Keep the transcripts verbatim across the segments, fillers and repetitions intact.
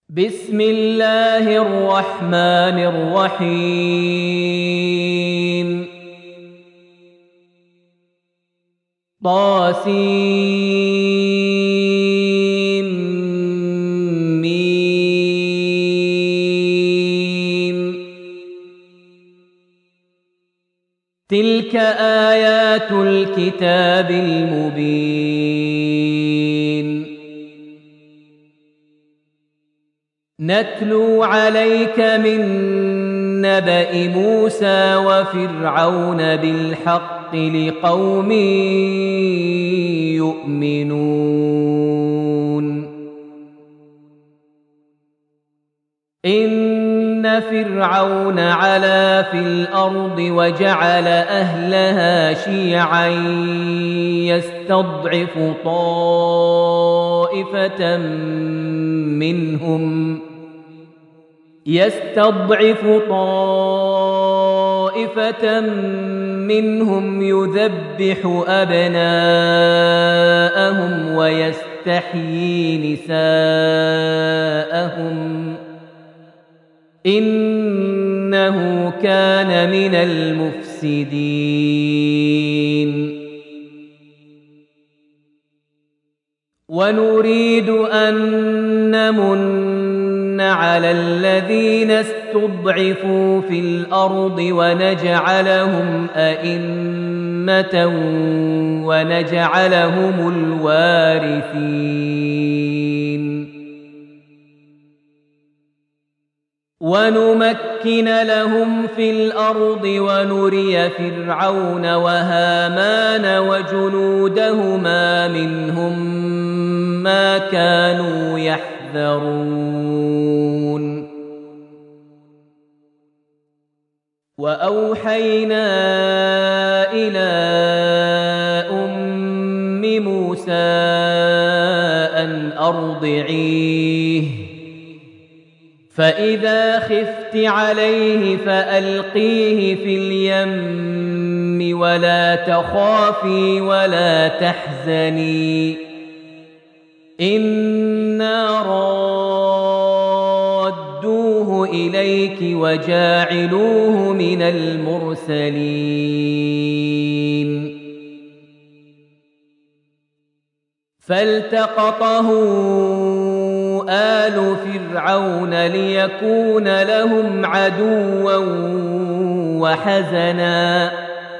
بسم الله الرحمن الرحيم طاسيم ميم تلك آيات الكتاب المبين نتلو عليك من نبأ موسى وفرعون بالحق لقوم يؤمنون إن فرعون علا في الأرض وجعل أهلها شيعا يستضعف طائفة منهم يستضعف طائفة منهم يذبح أبناءهم ويستحيي نساءهم إنه كان من المفسدين ونريد أن نمن على الذين استضعفوا في الأرض ونجعلهم أئمة ونجعلهم الوارثين ونمكن لهم في الأرض ونري فرعون وهامان وجنودهما منهم ما كانوا يحذرون وأوحينا إلى أم موسى أن أرضعيه فإذا خفت عليه فألقيه في اليم ولا تخافي ولا تحزني إنا رادوه إليك وجاعلوه من المرسلين فالتقطه آل فرعون ليكون لهم عدوا وحزنا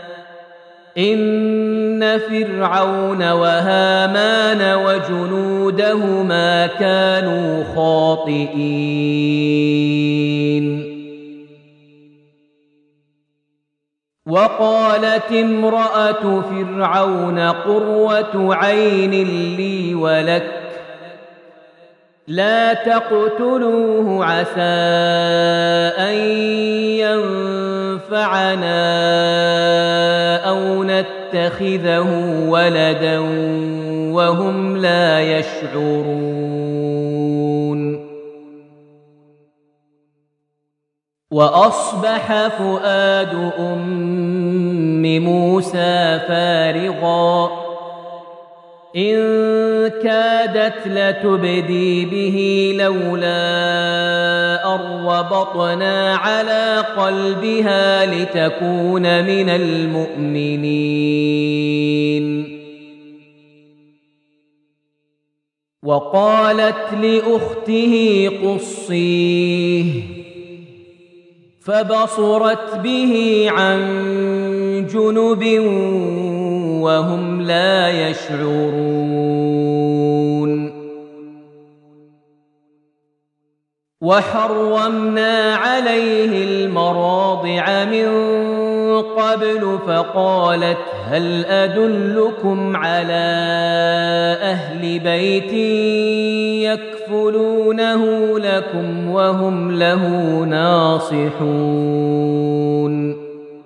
إن فرعون وهامان وجنودهما كانوا خاطئين وقالت امرأة فرعون قرة عين لي ولك لا تقتلوه عسى أن ينفعنا أو نتخذه ولدا وهم لا يشعرون وأصبح فؤاد أم موسى فارغا إن كادت لتبدي به لولا أن ربطنا على قلبها لتكون من المؤمنين وقالت لأخته قصيه فبصرت به عن جنب وهم لا يشعرون وحرمنا عليه المراضع من قبل فقالت هل أدلكم على أهل بيت يكفلونه لكم وهم له ناصحون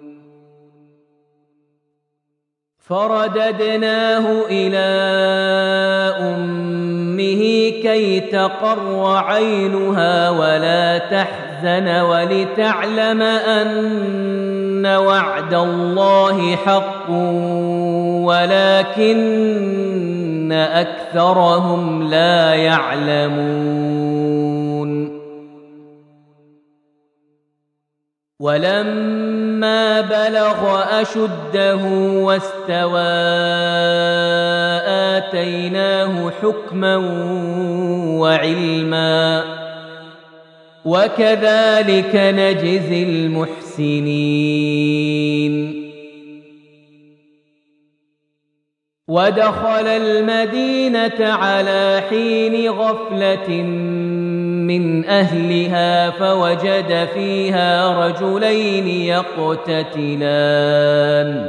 فرددناه إلى أمه كي تقر عينها ولا تحزن ولتعلم أن وعد الله حق ولكن أكثرهم لا يعلمون ولما بلغ أشده واستوى آتيناه حكما وعلما وكذلك نجزي المحسنين. ودخل المدينة على حين غفلة من أهلها فوجد فيها رجلين يقتتلان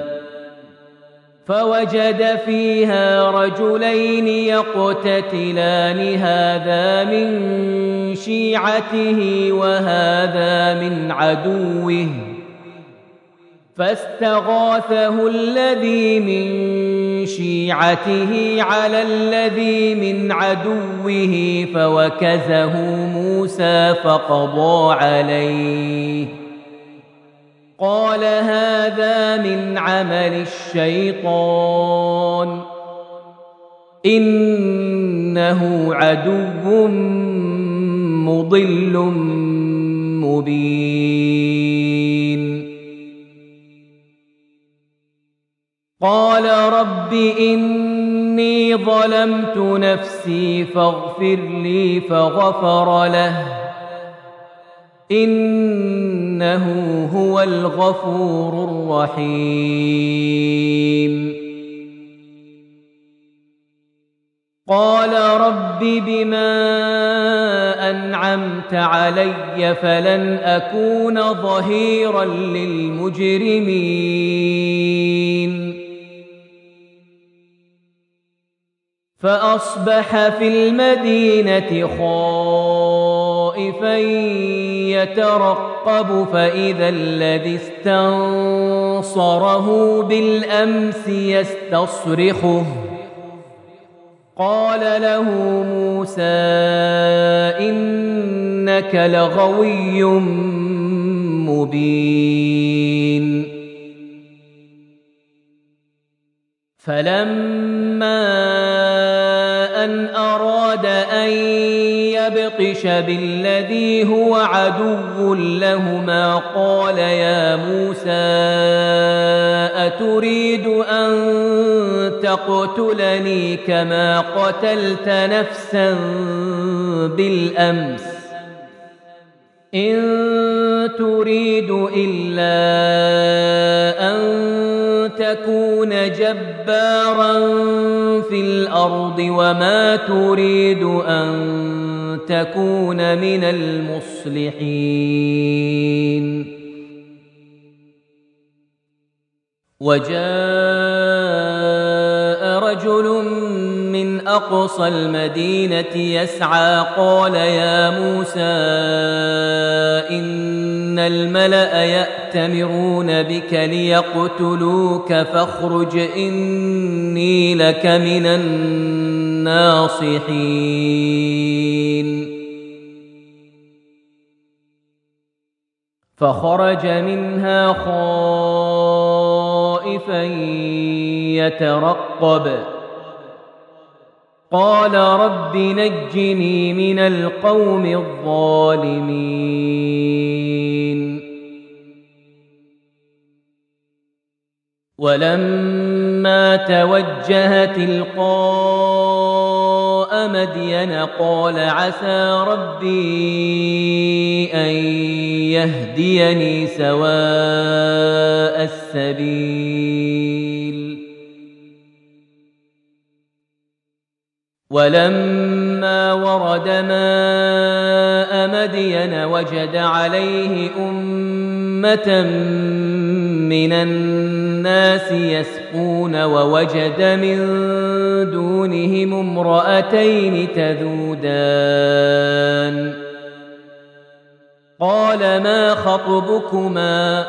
فوجد فيها رجلين يقتتلان هذا من شيعته وهذا من عدوه فاستغاثه الذي من شيعته على الذي من عدوه فوكزه موسى فقضى عليه قال هذا من عمل الشيطان إنه عدو مضل مبين. قال رب إني ظلمت نفسي فاغفر لي فغفر له إنه هو الغفور الرحيم. قال رب بما أنعمت علي فلن أكون ظهيرا للمجرمين. فأصبح في المدينة خائفا يترقب فإذا الذي استنصره بالأمس يستصرخه قال له موسى إنك لغوي مبين. فلما أن أراد أن يبطش بالذي هو عدو لهما قال يا موسى أتريد أن تقتلني كما قتلت نفسا بالأمس إن تريد إلا أن تكون جبارا في الأرض وما تريد أن تكون من المصلحين. وجاء رجل من أقصى المدينة يسعى قال يا موسى إن الملأ يأتمرون بك ليقتلوك فاخرج إني لك من الناصحين. فخرج منها خائفا يترقب قال رب نجني من القوم الظالمين. ولما توجه تلقاء مدين قال عسى ربي أن يهديني سواء السبيل. ولما ورد ماء مدين وجد عليه أمة من الناس يسقون ووجد من دونهم امرأتين تذودان قال ما خطبكما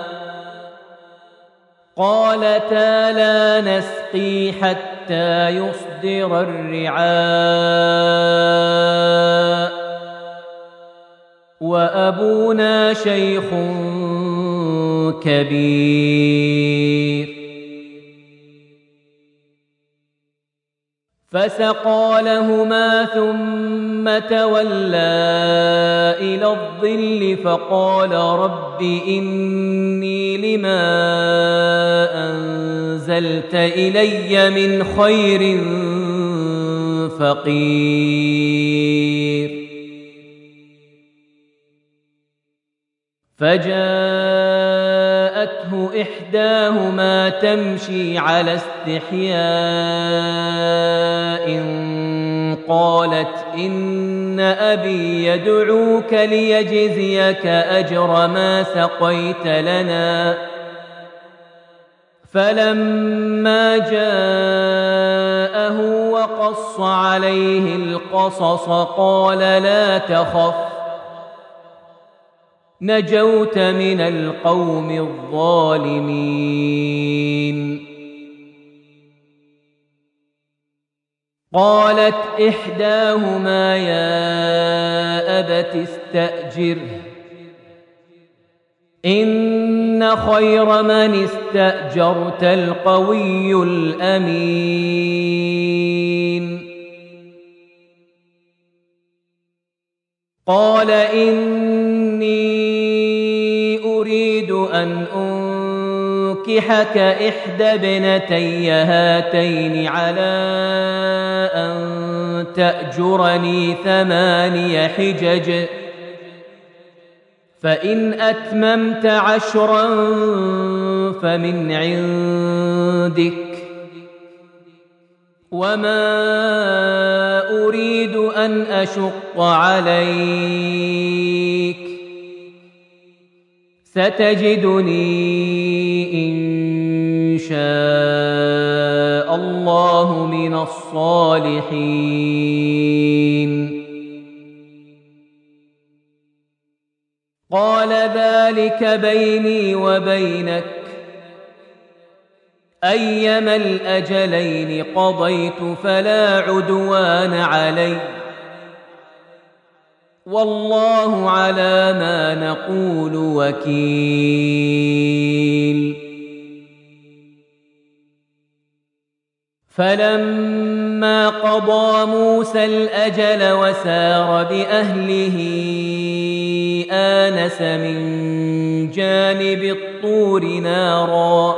قالتا لا نسقي حتى يصدر الرعاء وأبونا شيخ كبير. فسقى لهما ثم تولى إلى الظل فقال رب إني لما أنزلت إلي من خير فقير فجاءته إحداهما تمشي على استحياء قالت إن أبي يدعوك ليجزيك أجر ما سقيت لنا فلما جاءه وقص عليه القصص قال لا تخف نجوت من القوم الظالمين قالت إحداهما يا أبت استأجره إن خير من استأجرت القوي الأمين قال إني أريد أن أنكحك إحدى ابنتي هاتين على أن تأجرني ثماني حجج فإن أتممت عشرا فمن عندك وما أريد أن أشق عليك ستجدني إن شاء الله من الصالحين قال ذلك بيني وبينك أيما الأجلين قضيت فلا عدوان علي والله على ما نقول وكيل فلما قضى موسى الأجل وسار بأهله آنس من جانب الطور نارا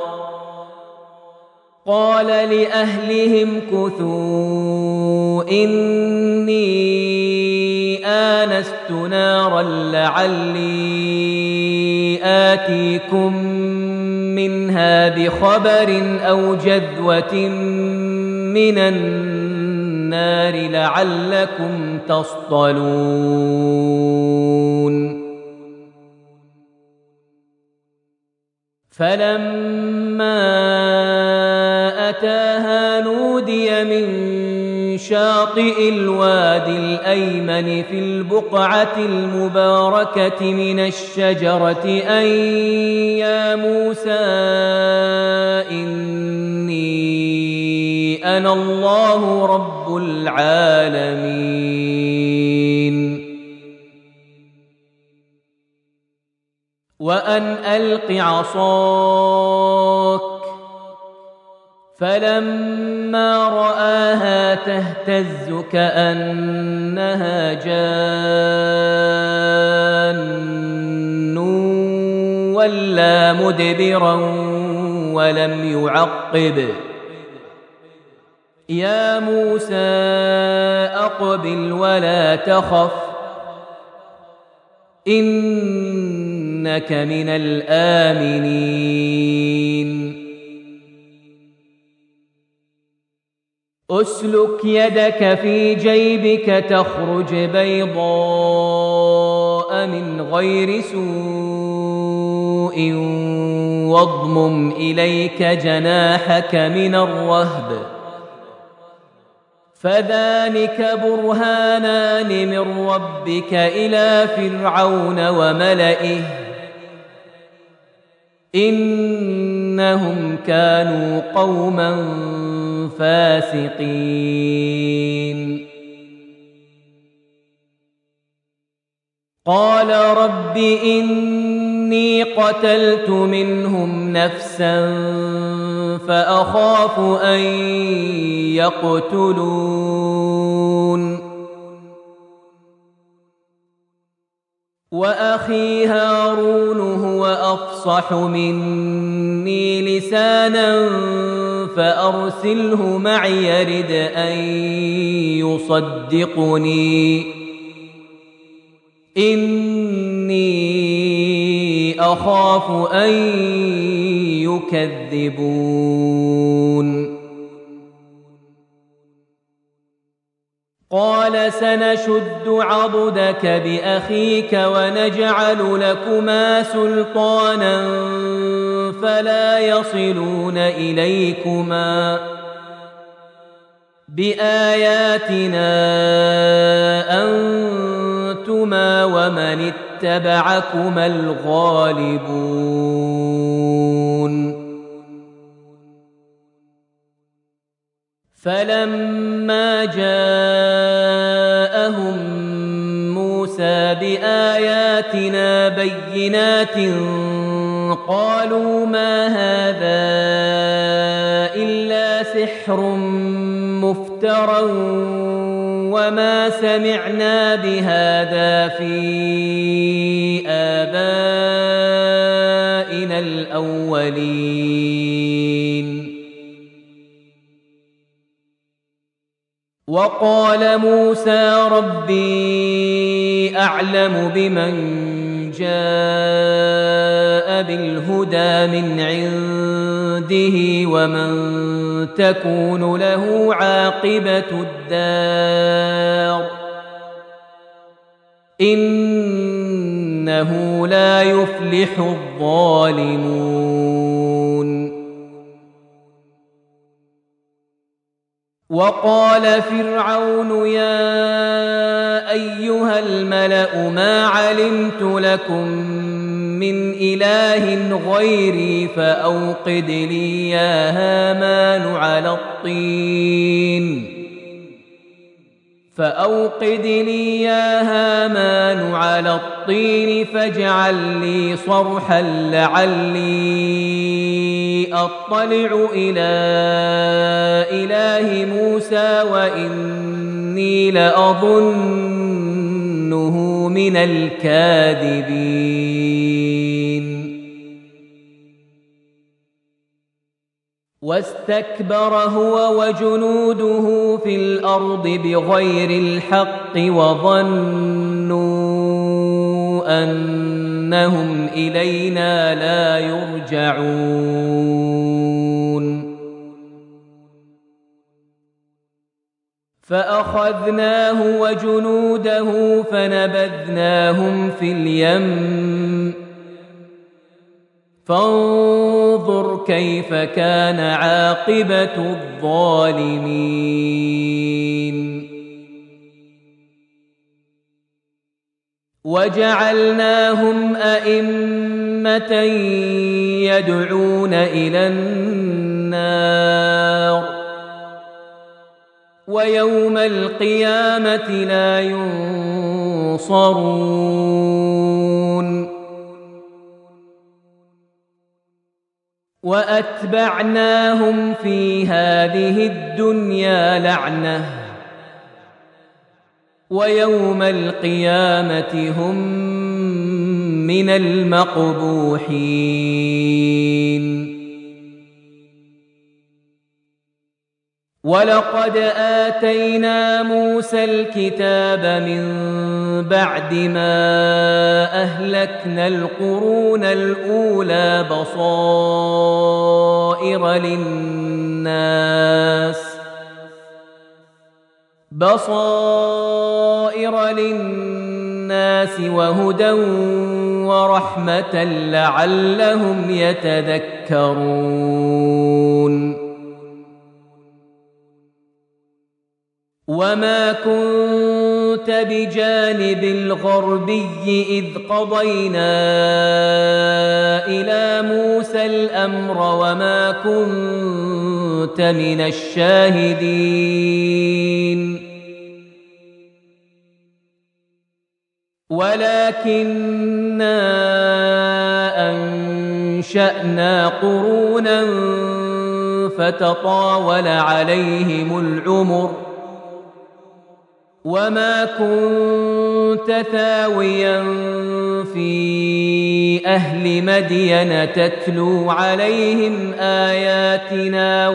قال لأهلهم كثوا إني آنست نارا لعلي آتيكم منها بخبر أو جذوة من النار لعلكم تصطلون فلما أتاها نودي من شاطئ الوادي الأيمن في البقعة المباركة من الشجرة أن يا موسى إني أنا الله رب العالمين وأن ألق عصاك فلما رآها تهتز كأنها جان ولا مدبرا ولم يعقب يا موسى أقبل ولا تخف إنك من الآمنين أسلك يدك في جيبك تخرج بيضاء من غير سوء واضمم إليك جناحك من الرهب فذلك برهانان من ربك إلى فرعون وملئه إنهم كانوا قوما فاسقين قال رب إني قتلت منهم نفسا فأخاف أن يقتلون وأخي هارون هو أفصح مني لسانا فأرسله معي يرد أن يصدقني إني أخاف أن يكذبون قال سنشد عضدك بأخيك ونجعل لكما سلطانا فلا يصلون إليكما بآياتنا أنتما ومن اتبعكما الغالبون فلما جاءهم موسى بآياتنا بينات قالوا ما هذا إلا سحر مفترى وما سمعنا بهذا في آبائنا الأولين وقال موسى ربي أعلم بمن جاء بالهدى من عنده ومن تكون له عاقبة الدار إنه لا يفلح الظالمون وقال فرعون يا أيها الملأ ما علمت لكم من إله غيري فأوقد لي يا هامان على الطين فأوقد لي يا هامان على الطين فاجعل لي صرحا لعلي أطلع إلى إله موسى وإني لأظنه من الكاذبين واستكبر هو وجنوده في الأرض بغير الحق وظنوا أنهم إلينا لا يرجعون فأخذناه وجنوده فنبذناهم في اليم فانظر كيف كان عاقبة الظالمين وجعلناهم أئمة يدعون إلى النار ويوم القيامة لا ينصرون وأتبعناهم في هذه الدنيا لعنة ويوم القيامة هم من المقبوحين ولقد آتينا موسى الكتاب من بعد ما أهلكنا القرون الأولى بصائر للناس بصائر للناس وهدى ورحمة لعلهم يتذكرون وما كنت بجانب الغربي إذ قضينا إلى موسى الأمر وما كنت من الشاهدين ولكننا أنشأنا قرونا فتطاول عليهم العمر وما كنت كنت ثاويا في أهل مدين تتلو عليهم آياتنا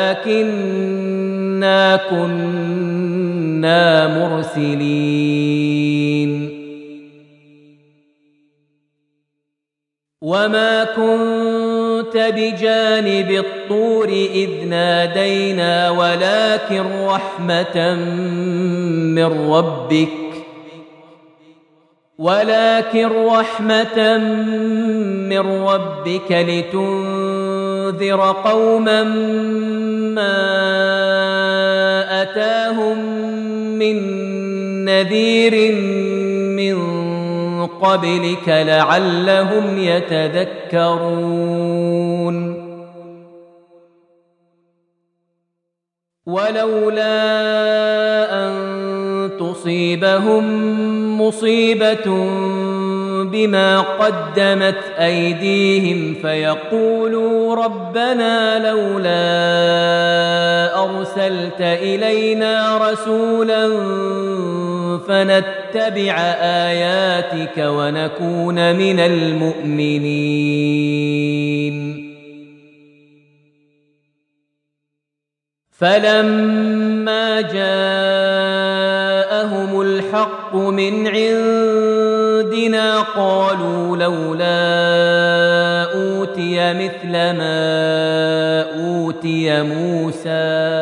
ولكننا كنا مرسلين وما كنت بجانب الطور إذ نادينا ولكن رحمة من ربك ولكن رحمة من ربك لتنذر قوما ما أتاهم من نذير من قبلك لعلهم يتذكرون ولولا أن تصيبهم مصيبة بما قدمت أيديهم فيقولوا ربنا لولا أرسلت إلينا رسولا فنتبع آياتك ونكون من المؤمنين فلما جاءهم الحق من عندنا قالوا لولا أوتي مثل ما أوتي موسى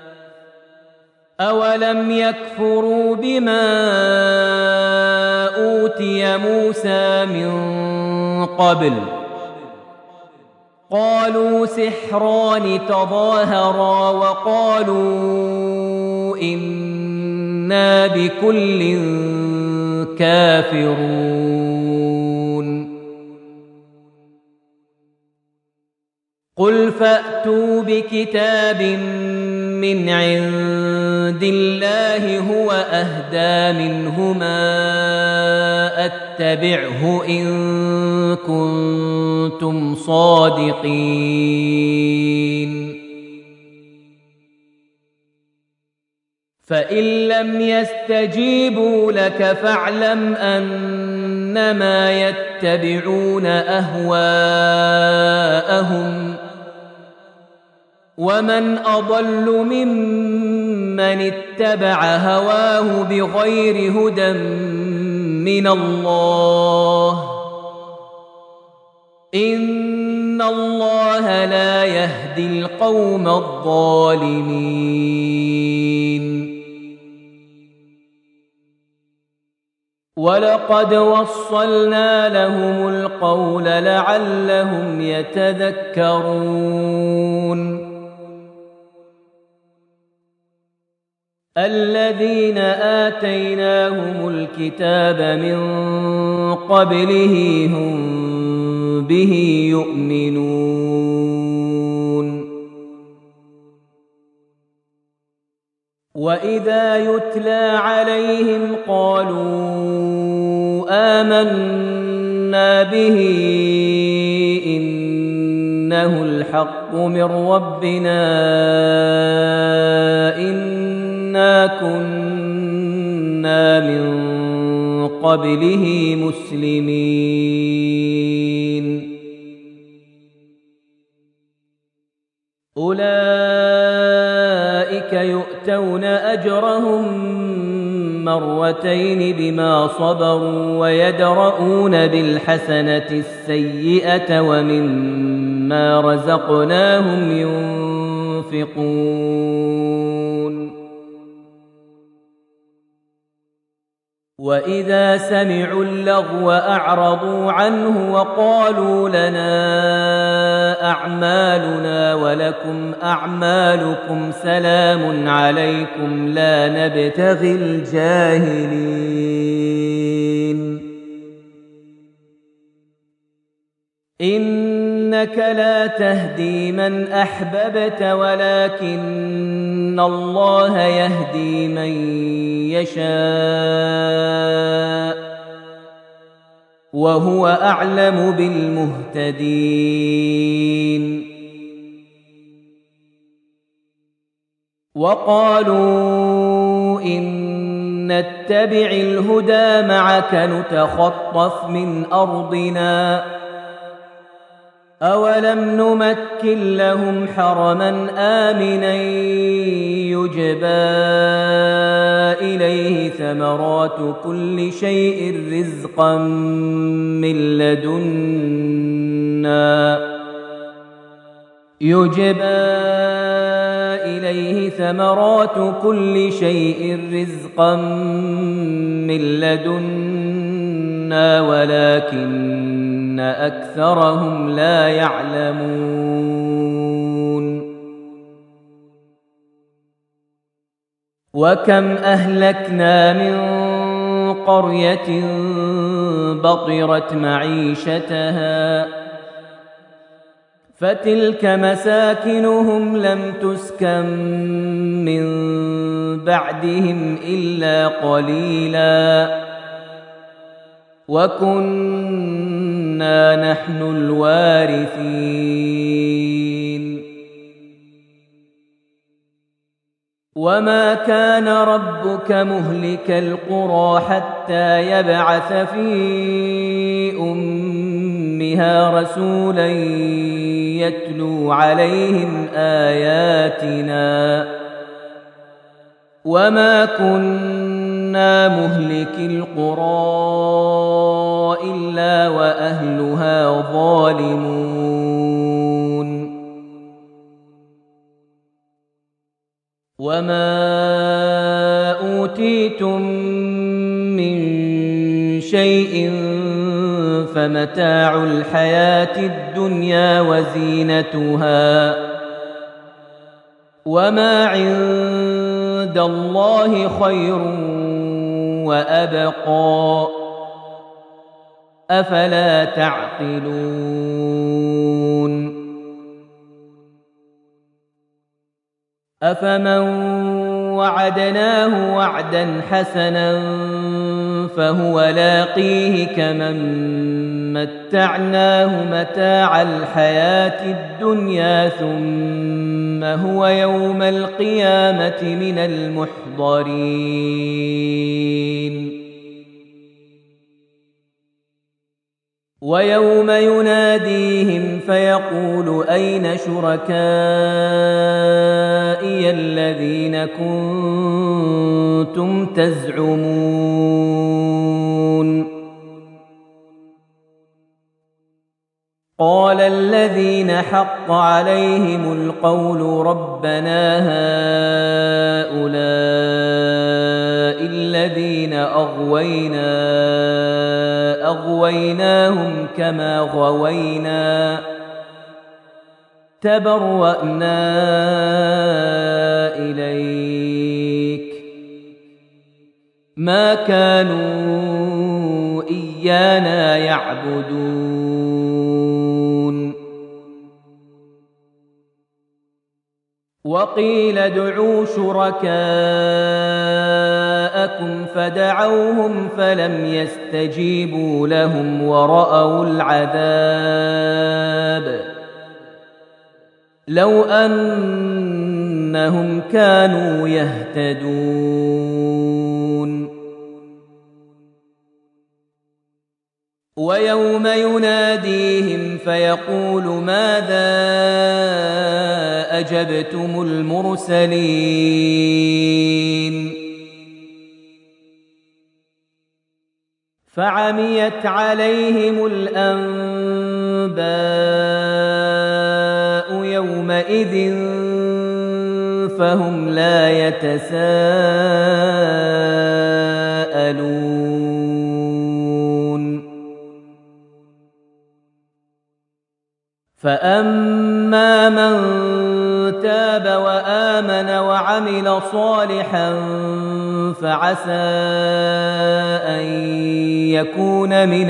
أولم يكفروا بما أوتي موسى من قبل قالوا سحران تظاهرا وقالوا إنا بكل كافرون قل فأتوا بكتاب من عند الله هو أهدى منهما أتبعه إن كنتم صادقين فإن لم يستجيبوا لك فاعلم أنما يتبعون أهواءهم ومن أضل ممن اتبع هواه بغير هدى من الله إن الله لا يهدي القوم الظالمين ولقد وصلنا لهم القول لعلهم يتذكرون الذين آتيناهم الكتاب من قبله هم به يؤمنون وإذا يتلى عليهم قالوا آمنا به إنه الحق من ربنا إنا كنا من قبله مسلمين أولئك يؤتون أجرهم مرتين بما صبروا ويدرؤون بالحسنة السيئة ومما رزقناهم ينفقون وإذا سمعوا اللغو أعرضوا عنه وقالوا لنا أعمالنا ولكم أعمالكم سلام عليكم لا نبتغي الجاهلين إنك لا تهدي من أحببت ولكن الله يهدي من يشاء وهو أعلم بالمهتدين وقالوا إن نتبع الهدى معك نتخطف من أرضنا أولم نمكن لهم حرما آمنا يجبى إليه ثمرات كل شيء رزقا من لدنا يجبى إليه ثمرات كل شيء رزقا من لدنا ولكن أكثرهم لا يعلمون وكم أهلكنا من قرية بطرت معيشتها فتلك مساكنهم لم تسكن من بعدهم إلا قليلا وكنا نحن الوارثين وما كان ربك مهلك القرى حتى يبعث في أمها رسولا يتلو عليهم آياتنا وما كنا مهلك القرى إلا وأهلها ظالمون وما أوتيتم من شيء فمتاع الحياة الدنيا وزينتها وما عند الله خير وأبقى أفلا تعقلون أفمن وعدناه وعدا حسنا فهو لاقيه كمن متعناه متاع الحياة الدنيا ثم هو يوم القيامة من المحضرين ويوم يناديهم فيقول أين شركائي الذين كنتم تزعمون قال الذين حق عليهم القول ربنا هؤلاء الذين أغوينا أغويناهم كما غوينا تبرأنا إليك ما كانوا إيانا يعبدون وقيل ادعوا شركاءكم فدعوهم فلم يستجيبوا لهم ورأوا العذاب لو أنهم كانوا يهتدون ويوم يناديهم فيقول ماذا أجبتم المرسلين فعميت عليهم الأنباء يومئذ فهم لا يتساءلون فأما من تاب وآمن وعمل صالحا فعسى أن يكون من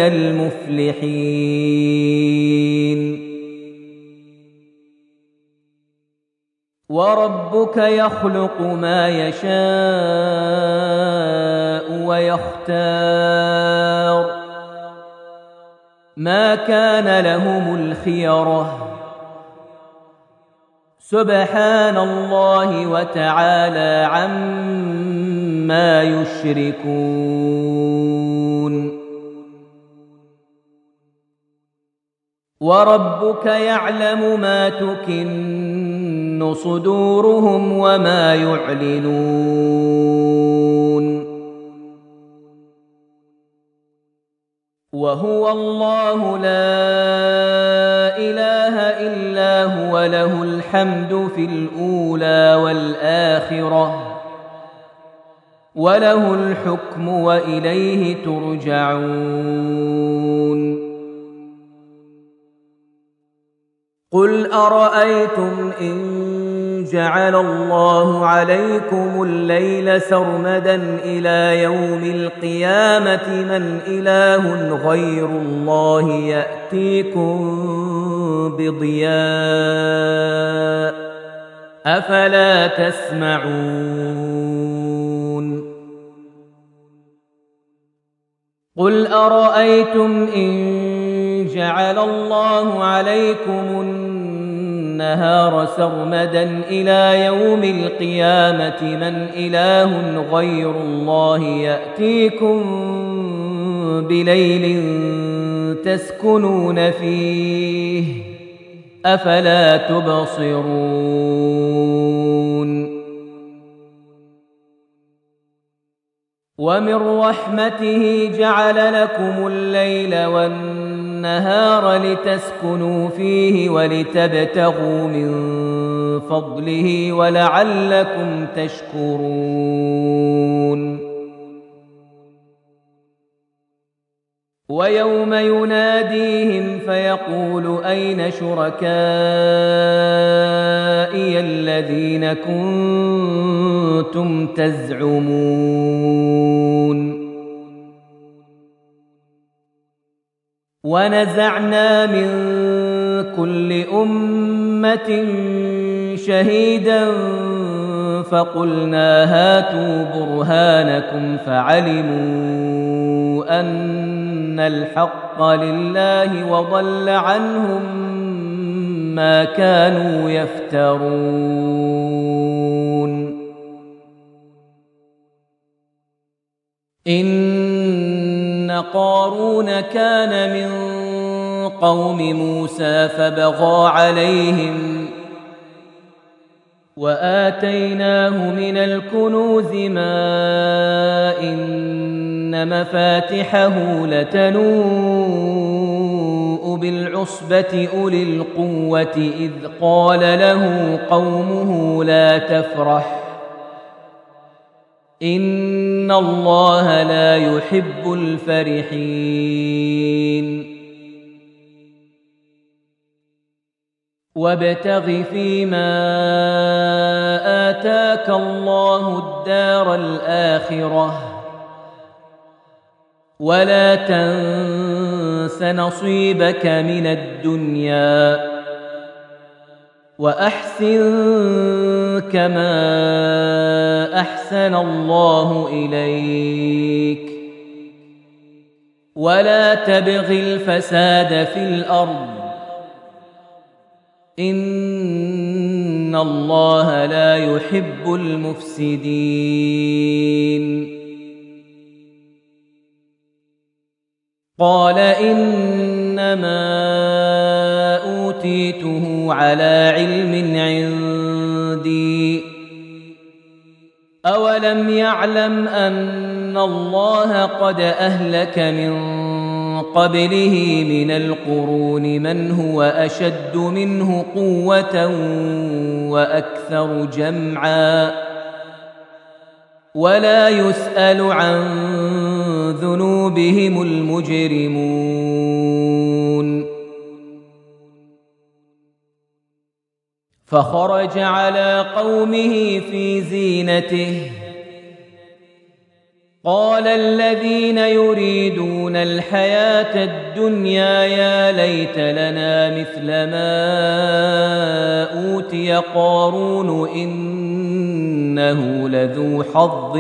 المفلحين وربك يخلق ما يشاء ويختار ما كان لهم الخيرة سبحان الله وتعالى عما ما يشركون وربك يعلم ما تكن صدورهم وما يعلنون وهو الله لا إله إلا هو له الحمد في الأولى والآخرة وله الحكم وإليه ترجعون قل أرأيتم إن جعل الله عليكم الليل سرمدا إلى يوم القيامة من إله غير الله يأتيكم بضياء أفلا تسمعون قل أرأيتم إن جعل الله عليكم النهار سرمدا إلى يوم القيامة من إله غير الله يأتيكم بليل تسكنون فيه أفلا تبصرون ومن رحمته جعل لكم الليل والنهار لتسكنوا فيه ولتبتغوا من فضله ولعلكم تشكرون ويوم يناديهم فيقول أين شركائي الذين كنتم تزعمون ونزعنا من كل أمة شهيدا فقلنا هاتوا برهانكم فعلموا أن الحق لله وضل عنهم ما كانوا يفترون إن قارون كان من قوم موسى فبغى عليهم وآتيناه من الكنوز ما إن مفاتحه لتنوء بالعصبة أولي القوة إذ قال له قومه لا تفرح إن الله لا يحب الفرحين وابتغ فيما آتاك الله الدار الآخرة ولا تنس نصيبك من الدنيا وأحسن كما أحسن الله إليك ولا تبغ الفساد في الأرض إن الله لا يحب المفسدين قال إنما أوتيته على علم عندي أولم يعلم أن الله قد أهلك من قبله من القرون من هو أشد منه قوة وأكثر جمعا ولا يسأل عن ذنوبهم المجرمون فخرج على قومه في زينته قال الذين يريدون الحياة الدنيا يا ليت لنا مثل ما أوتي قارون إنه لذو حظ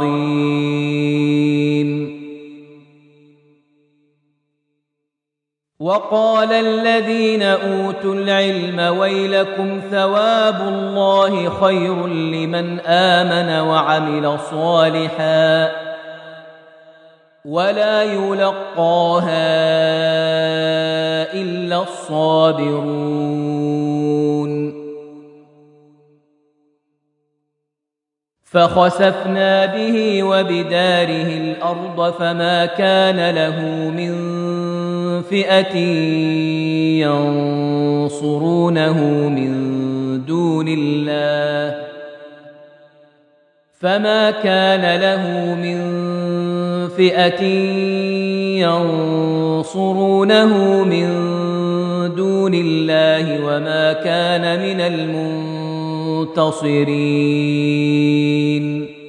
عظيم وقال الذين أوتوا العلم ويلكم ثواب الله خير لمن آمن وعمل صالحا ولا يلقاها إلا الصابرون فخسفنا به وبداره الأرض فما كان له من فئة ينصرونه من دون الله فما كان له من فئة ينصرونه من دون الله وما كان من المنتصرين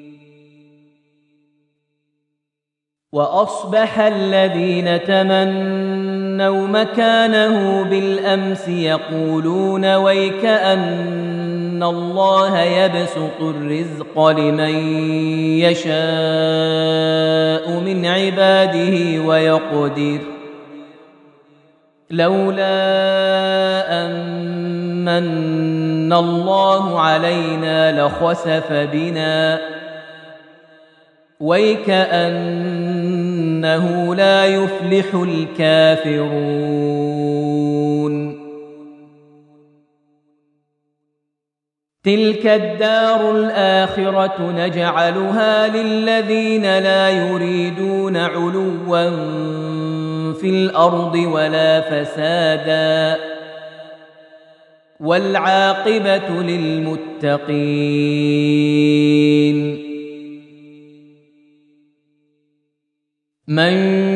وأصبح الذين تمنوا مكانه بالأمس يقولون ويكأن الله يبسط الرزق لمن يشاء من عباده ويقدر لولا أن من الله علينا لخسف بنا ويكأنه لا يفلح الكافرون تلك الدار الآخرة نجعلها للذين لا يريدون علوا في الأرض ولا فسادا والعاقبة للمتقين من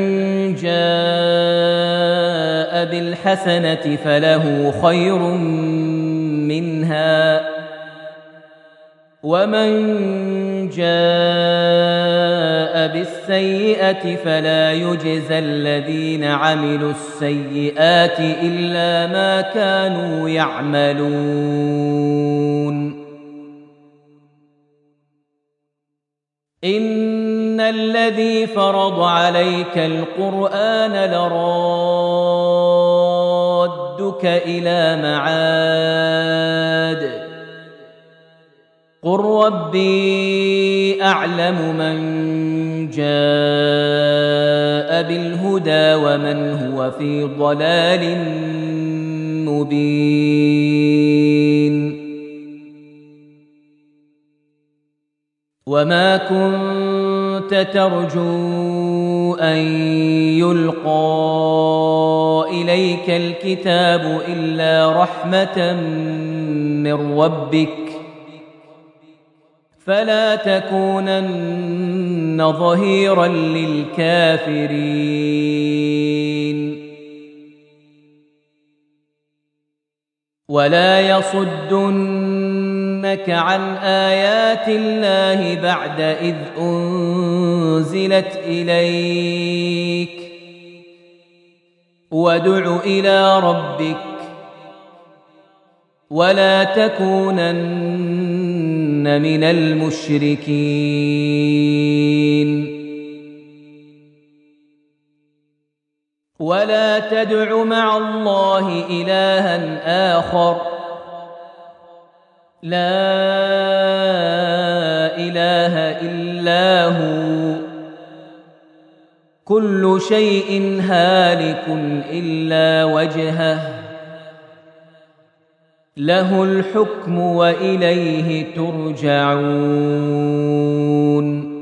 جاء بالحسنة فله خير منها ومن جاء بالسيئة فلا يجزى الذين عملوا السيئات إلا ما كانوا يعملون إن الذي فرض عليك القرآن لرادك إلى معاد قل ربي أعلم من جاء بالهدى ومن هو في ضلال مبين وما كنت ترجو أن يلقى إليك الكتاب إلا رحمة من ربك فلا تكونن ظهيرا للكافرين ولا يصدنك عن آيات الله بعد إذ أنزلت إليك وادع إلى ربك ولا تكونن من المشركين ولا تدع مع الله إلها آخر لا إله إلا هو كل شيء هالك إلا وجهه له الحكم وإليه ترجعون